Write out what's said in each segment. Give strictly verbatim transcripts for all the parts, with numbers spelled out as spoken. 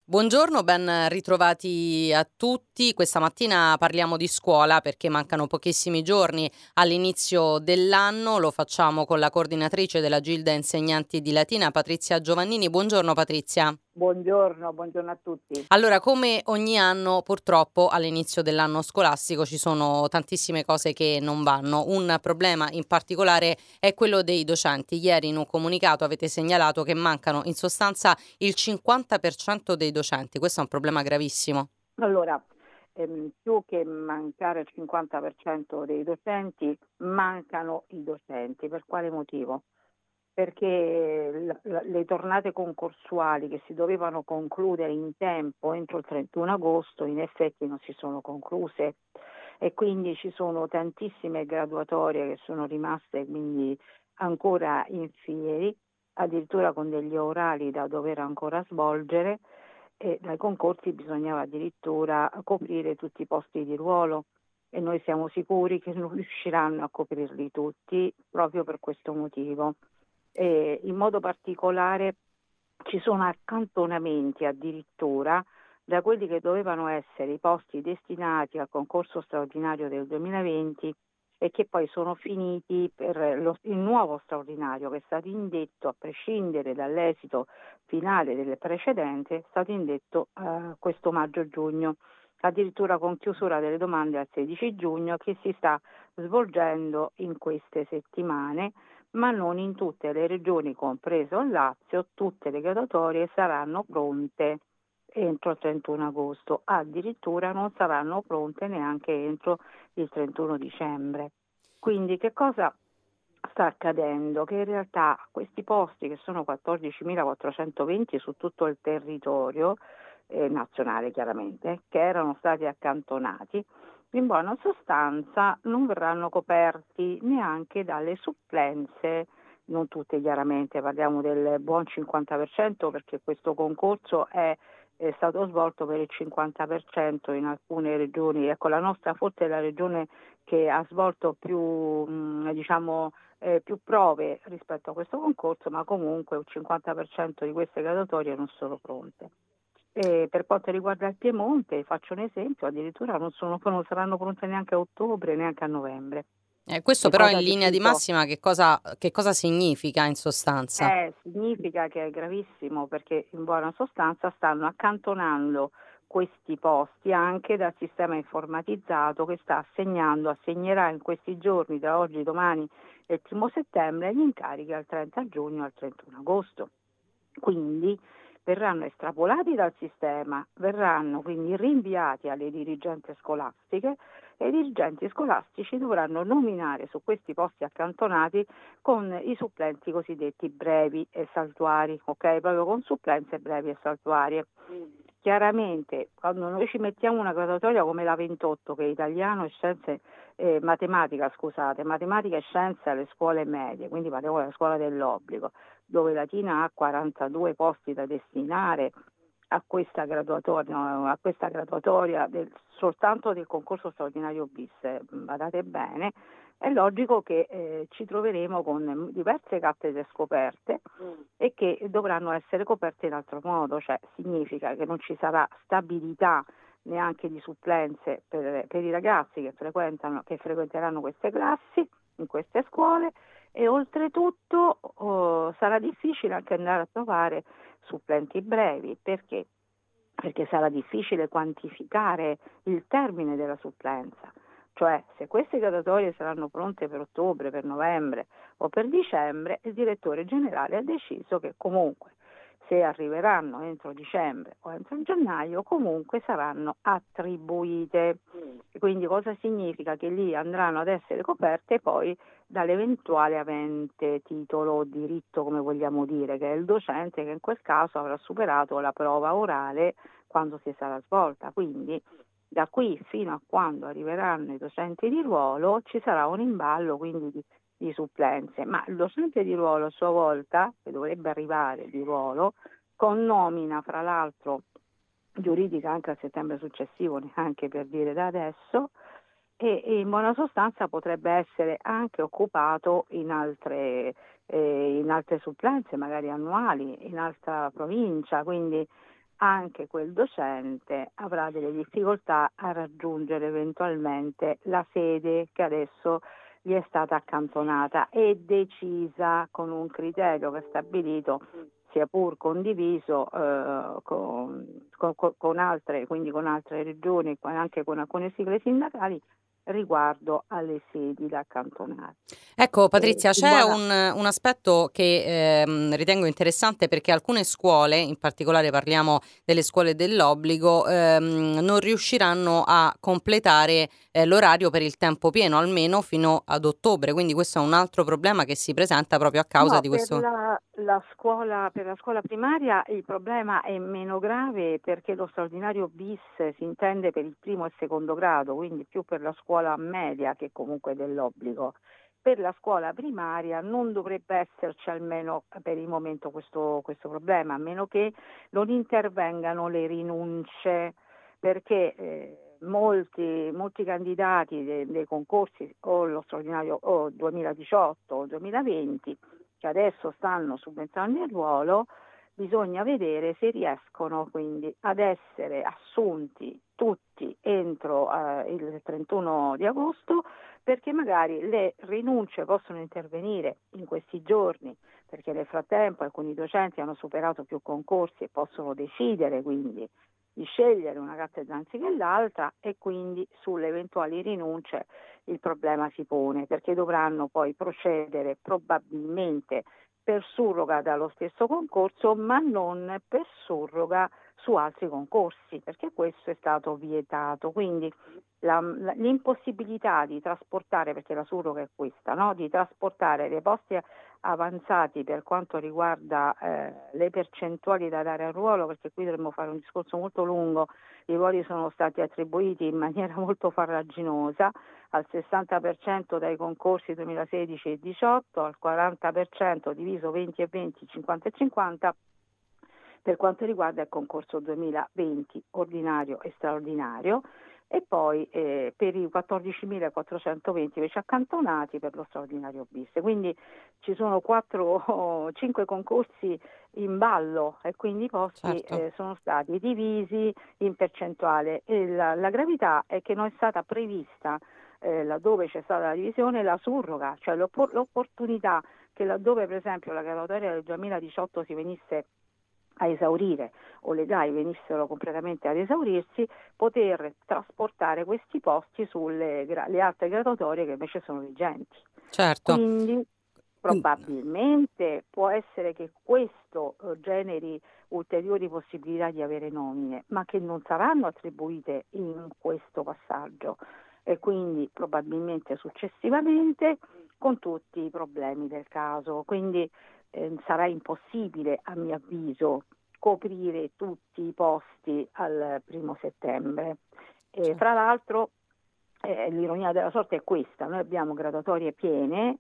Buongiorno, ben ritrovati a tutti. Questa mattina parliamo di scuola perché mancano pochissimi giorni all'inizio dell'anno. Lo facciamo con la coordinatrice della Gilda Insegnanti di Latina, Patrizia Giovannini. Buongiorno Patrizia. Buongiorno, buongiorno a tutti. Allora, come ogni anno, purtroppo all'inizio dell'anno scolastico ci sono tantissime cose che non vanno. Un problema in particolare è quello dei docenti. Ieri in un comunicato avete segnalato che mancano in sostanza il cinquanta per cento dei docenti. Questo è un problema gravissimo. Allora, ehm, più che mancare il cinquanta per cento dei docenti, mancano i docenti. Per quale motivo? Perché la- la- le tornate concorsuali che si dovevano concludere in tempo entro il trentuno agosto in effetti non si sono concluse e quindi ci sono tantissime graduatorie che sono rimaste quindi ancora in fieri, addirittura con degli orali da dover ancora svolgere e dai concorsi bisognava addirittura coprire tutti i posti di ruolo e noi siamo sicuri che non riusciranno a coprirli tutti proprio per questo motivo. E in modo particolare ci sono accantonamenti addirittura da quelli che dovevano essere i posti destinati al concorso straordinario del duemilaventi e che poi sono finiti per lo- il nuovo straordinario che è stato indetto a prescindere dall'esito finale del precedente, è stato indetto eh, questo maggio-giugno, addirittura con chiusura delle domande al sedici giugno che si sta svolgendo in queste settimane, ma non in tutte le regioni, compreso il Lazio, tutte le graduatorie saranno pronte entro il trentuno agosto, addirittura non saranno pronte neanche entro il trentuno dicembre. Quindi che cosa sta accadendo? Che in realtà questi posti, che sono quattordicimilaquattrocentoventi su tutto il territorio eh, nazionale chiaramente, che erano stati accantonati, in buona sostanza non verranno coperti neanche dalle supplenze, non tutte chiaramente, parliamo del buon cinquanta per cento perché questo concorso è è stato svolto per il cinquanta per cento in alcune regioni. Ecco, la nostra forse è la regione che ha svolto più, mh, diciamo, eh, più prove rispetto a questo concorso, ma comunque il cinquanta per cento di queste graduatorie non sono pronte. E per quanto riguarda il Piemonte, faccio un esempio, addirittura non, sono, non saranno pronte neanche a ottobre, neanche a novembre. Eh, questo Che però cosa in ha linea di deciso? massima che cosa, che cosa significa in sostanza? Eh, significa che è gravissimo perché in buona sostanza stanno accantonando questi posti anche dal sistema informatizzato che sta assegnando, assegnerà in questi giorni, da oggi, domani e il primo settembre, gli incarichi al trenta giugno e al trentuno agosto. Quindi verranno estrapolati dal sistema, verranno quindi rinviati alle dirigenze scolastiche e i dirigenti scolastici dovranno nominare su questi posti accantonati con i supplenti cosiddetti brevi e saltuari, ok? Proprio con supplenze brevi e saltuarie. Chiaramente quando noi ci mettiamo una graduatoria come la ventotto, che è italiano e scienze, eh, matematica, scusate, matematica e scienze alle scuole medie, quindi parliamo della scuola dell'obbligo, dove Latina ha quarantadue posti da destinare a questa graduatoria, no, a questa graduatoria del, soltanto del concorso straordinario bis, eh, badate bene, è logico che eh, ci troveremo con diverse cattedre scoperte e che dovranno essere coperte in altro modo, cioè significa che non ci sarà stabilità neanche di supplenze per, per i ragazzi che frequentano, che frequenteranno queste classi in queste scuole e oltretutto oh, sarà difficile anche andare a trovare supplenti brevi. Perché? Perché sarà difficile quantificare il termine della supplenza. Cioè, se queste graduatorie saranno pronte per ottobre, per novembre o per dicembre, il direttore generale ha deciso che comunque, se arriveranno entro dicembre o entro gennaio, comunque saranno attribuite. Quindi cosa significa? Che lì andranno ad essere coperte poi dall'eventuale avente titolo o diritto, come vogliamo dire, che è il docente che in quel caso avrà superato la prova orale quando si sarà svolta. Quindi da qui fino a quando arriveranno i docenti di ruolo ci sarà un imballo quindi di, di supplenze, ma il docente di ruolo a sua volta, che dovrebbe arrivare di ruolo, con nomina fra l'altro giuridica anche a settembre successivo, neanche per dire da adesso, e, e in buona sostanza potrebbe essere anche occupato in altre, eh, in altre supplenze, magari annuali, in altra provincia, quindi anche quel docente avrà delle difficoltà a raggiungere eventualmente la sede che adesso gli è stata accantonata e decisa con un criterio che è stabilito, sia pur condiviso eh, con, con, con altre, quindi con altre regioni, anche con alcune sigle sindacali, riguardo alle sedi da accantonare. Ecco Eh, Patrizia, in c'è buona... un, un aspetto che ehm, ritengo interessante perché alcune scuole, in particolare parliamo delle scuole dell'obbligo, ehm, non riusciranno a completare eh, l'orario per il tempo pieno, almeno fino ad ottobre, quindi questo è un altro problema che si presenta proprio a causa No, di per questo. la, la scuola, per la scuola primaria il problema è meno grave perché lo straordinario bis si intende per il primo e secondo grado, quindi più per la scuola media che comunque dell'obbligo. Per la scuola primaria non dovrebbe esserci almeno per il momento questo, questo problema, a meno che non intervengano le rinunce, perché eh, molti, molti candidati dei, dei concorsi o lo straordinario o duemiladiciotto o duemilaventi che adesso stanno subentrando il ruolo, bisogna vedere se riescono quindi ad essere assunti tutti entro eh, il trentuno di agosto, perché magari le rinunce possono intervenire in questi giorni, perché nel frattempo alcuni docenti hanno superato più concorsi e possono decidere quindi di scegliere una cattedra anziché l'altra, e quindi sulle eventuali rinunce il problema si pone, perché dovranno poi procedere probabilmente per surroga dallo stesso concorso, ma non per surroga su altri concorsi, perché questo è stato vietato. Quindi la, la, l'impossibilità di trasportare, perché la surroga è questa, no? Di trasportare dei posti avanzati per quanto riguarda eh, le percentuali da dare al ruolo, perché qui dovremmo fare un discorso molto lungo, i ruoli sono stati attribuiti in maniera molto farraginosa, al sessanta per cento dai concorsi duemilasedici e diciotto, al quaranta per cento diviso venti e venti, cinquanta e cinquanta per quanto riguarda il concorso duemilaventi ordinario e straordinario, e poi eh, per i quattordicimilaquattrocentoventi invece accantonati per lo straordinario bis. Quindi ci sono quattro, cinque concorsi in ballo e quindi i posti Certo. eh, sono stati divisi in percentuale. E la, la gravità è che non è stata prevista, eh, laddove c'è stata la divisione, la surroga, cioè l'oppor- l'opportunità che laddove per esempio la graduatoria del duemiladiciotto si venisse a esaurire o le GAI venissero completamente ad esaurirsi, poter trasportare questi posti sulle le altre graduatorie che invece sono vigenti. Certo. Quindi probabilmente può essere che questo eh, generi ulteriori possibilità di avere nomine, ma che non saranno attribuite in questo passaggio e quindi probabilmente successivamente, con tutti i problemi del caso. Quindi eh, sarà impossibile, a mio avviso, coprire tutti i posti al primo settembre. E, fra l'altro, eh, l'ironia della sorte è questa: noi abbiamo graduatorie piene,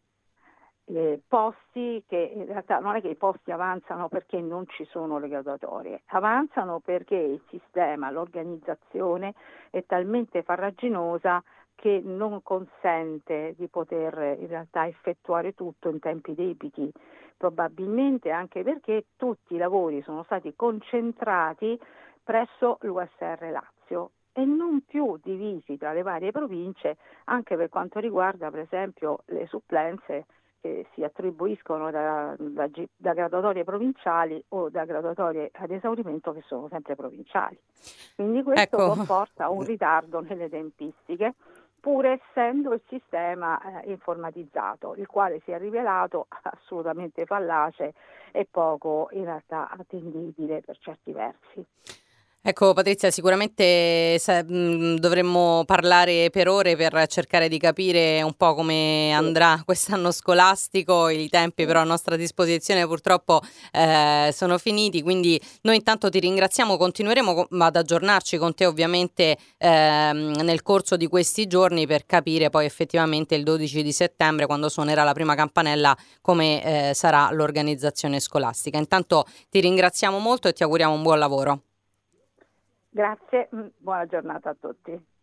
eh, posti che in realtà non è che i posti avanzano perché non ci sono le graduatorie, avanzano perché il sistema, l'organizzazione è talmente farraginosa che non consente di poter in realtà effettuare tutto in tempi debiti, probabilmente anche perché tutti i lavori sono stati concentrati presso l'U S R Lazio e non più divisi tra le varie province, anche per quanto riguarda per esempio le supplenze che si attribuiscono da, da, da graduatorie provinciali o da graduatorie ad esaurimento che sono sempre provinciali. Quindi questo Ecco. comporta un ritardo nelle tempistiche, pur essendo il sistema eh, informatizzato, il quale si è rivelato assolutamente fallace e poco in realtà attendibile per certi versi. Ecco Patrizia, sicuramente se, mh, dovremmo parlare per ore per cercare di capire un po' come Sì, andrà quest'anno scolastico. I tempi sì. però a nostra disposizione purtroppo eh, sono finiti, quindi noi intanto ti ringraziamo, continueremo co- ad aggiornarci con te ovviamente ehm, nel corso di questi giorni per capire poi effettivamente il dodici di settembre, quando suonerà la prima campanella, come eh, sarà l'organizzazione scolastica. Intanto ti ringraziamo molto e ti auguriamo un buon lavoro. Grazie, buona giornata a tutti.